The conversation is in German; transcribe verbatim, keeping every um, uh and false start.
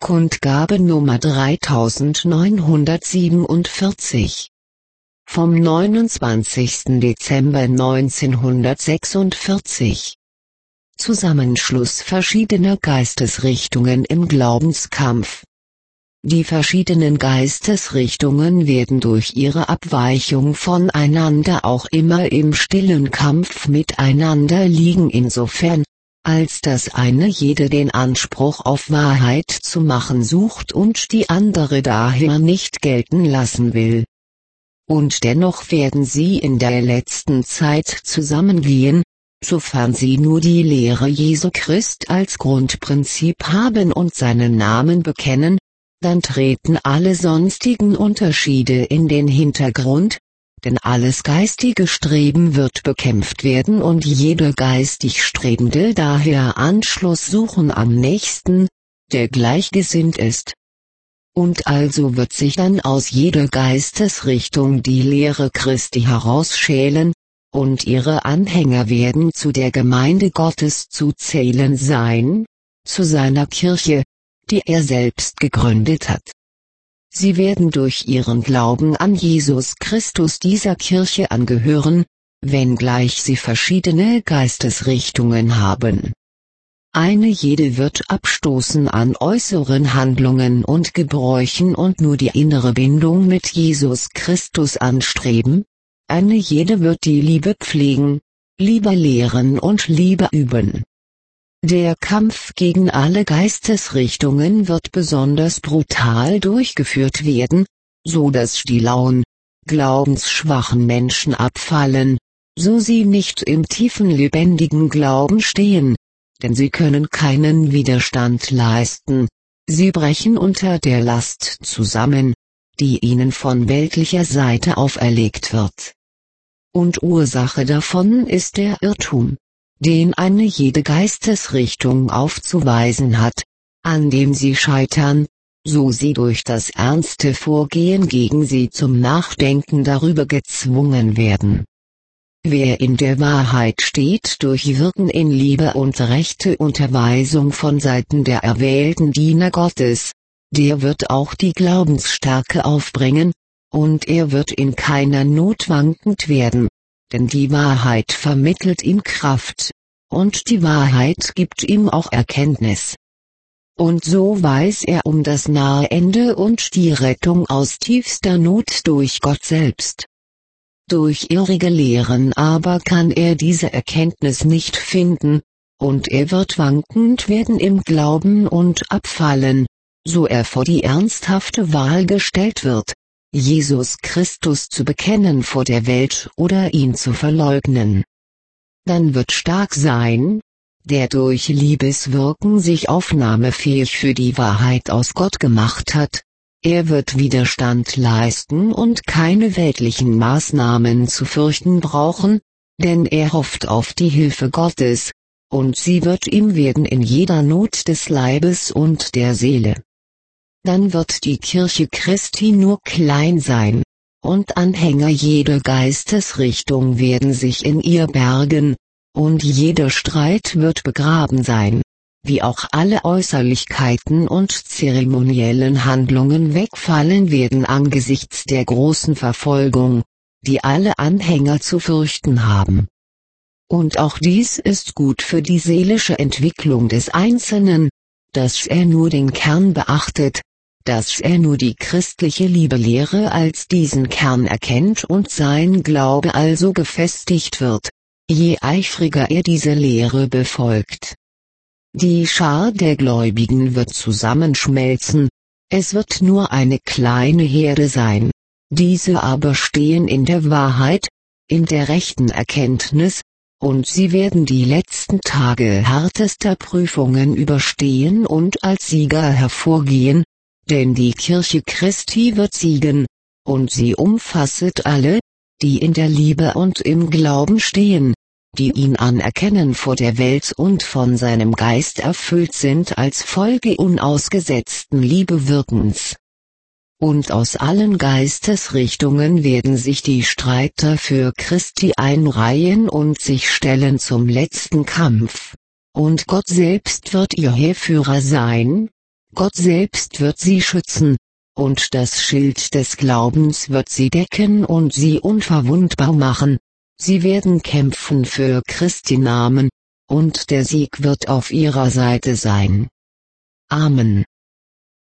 Kundgabe Nummer dreitausendneunhundertsiebenundvierzig. Vom neunundzwanzigsten Dezember neunzehnhundertsechsundvierzig. Zusammenschluss verschiedener Geistesrichtungen im Glaubenskampf. Die verschiedenen Geistesrichtungen werden durch ihre Abweichung voneinander auch immer im stillen Kampf miteinander liegen, insofern, als dass eine jede den Anspruch auf Wahrheit zu machen sucht und die andere daher nicht gelten lassen will. Und dennoch werden sie in der letzten Zeit zusammengehen, sofern sie nur die Lehre Jesu Christ als Grundprinzip haben und seinen Namen bekennen, dann treten alle sonstigen Unterschiede in den Hintergrund, denn alles geistige Streben wird bekämpft werden und jeder geistig Strebende daher Anschluss suchen am Nächsten, der gleichgesinnt ist. Und also wird sich dann aus jeder Geistesrichtung die Lehre Christi herausschälen, und ihre Anhänger werden zu der Gemeinde Gottes zu zählen sein, zu seiner Kirche, die er selbst gegründet hat. Sie werden durch ihren Glauben an Jesus Christus dieser Kirche angehören, wenngleich sie verschiedene Geistesrichtungen haben. Eine jede wird abstoßen an äußeren Handlungen und Gebräuchen und nur die innere Bindung mit Jesus Christus anstreben, eine jede wird die Liebe pflegen, Liebe lehren und Liebe üben. Der Kampf gegen alle Geistesrichtungen wird besonders brutal durchgeführt werden, so dass die lauen, glaubensschwachen Menschen abfallen, so sie nicht im tiefen lebendigen Glauben stehen, denn sie können keinen Widerstand leisten, sie brechen unter der Last zusammen, die ihnen von weltlicher Seite auferlegt wird. Und Ursache davon ist der Irrtum, den eine jede Geistesrichtung aufzuweisen hat, an dem sie scheitern, so sie durch das ernste Vorgehen gegen sie zum Nachdenken darüber gezwungen werden. Wer in der Wahrheit steht durch Wirken in Liebe und rechte Unterweisung von Seiten der erwählten Diener Gottes, der wird auch die Glaubensstärke aufbringen, und er wird in keiner Not wankend werden, denn die Wahrheit vermittelt ihm Kraft, und die Wahrheit gibt ihm auch Erkenntnis. Und so weiß er um das nahe Ende und die Rettung aus tiefster Not durch Gott selbst. Durch irrige Lehren aber kann er diese Erkenntnis nicht finden, und er wird wankend werden im Glauben und abfallen, so er vor die ernsthafte Wahl gestellt wird, Jesus Christus zu bekennen vor der Welt oder ihn zu verleugnen. Dann wird stark sein, der durch Liebeswirken sich aufnahmefähig für die Wahrheit aus Gott gemacht hat, er wird Widerstand leisten und keine weltlichen Maßnahmen zu fürchten brauchen, denn er hofft auf die Hilfe Gottes, und sie wird ihm werden in jeder Not des Leibes und der Seele. Dann wird die Kirche Christi nur klein sein, und Anhänger jeder Geistesrichtung werden sich in ihr bergen, und jeder Streit wird begraben sein, wie auch alle Äußerlichkeiten und zeremoniellen Handlungen wegfallen werden angesichts der großen Verfolgung, die alle Anhänger zu fürchten haben. Und auch dies ist gut für die seelische Entwicklung des Einzelnen, dass er nur den Kern beachtet, dass er nur die christliche Liebelehre als diesen Kern erkennt und sein Glaube also gefestigt wird, je eifriger er diese Lehre befolgt. Die Schar der Gläubigen wird zusammenschmelzen, es wird nur eine kleine Herde sein, diese aber stehen in der Wahrheit, in der rechten Erkenntnis, und sie werden die letzten Tage härtester Prüfungen überstehen und als Sieger hervorgehen, denn die Kirche Christi wird siegen, und sie umfasset alle, die in der Liebe und im Glauben stehen, die ihn anerkennen vor der Welt und von seinem Geist erfüllt sind als Folge unausgesetzten Liebewirkens. Und aus allen Geistesrichtungen werden sich die Streiter für Christi einreihen und sich stellen zum letzten Kampf, und Gott selbst wird ihr Heerführer sein, Gott selbst wird sie schützen, und das Schild des Glaubens wird sie decken und sie unverwundbar machen. Sie werden kämpfen für Christi Namen, und der Sieg wird auf ihrer Seite sein. Amen.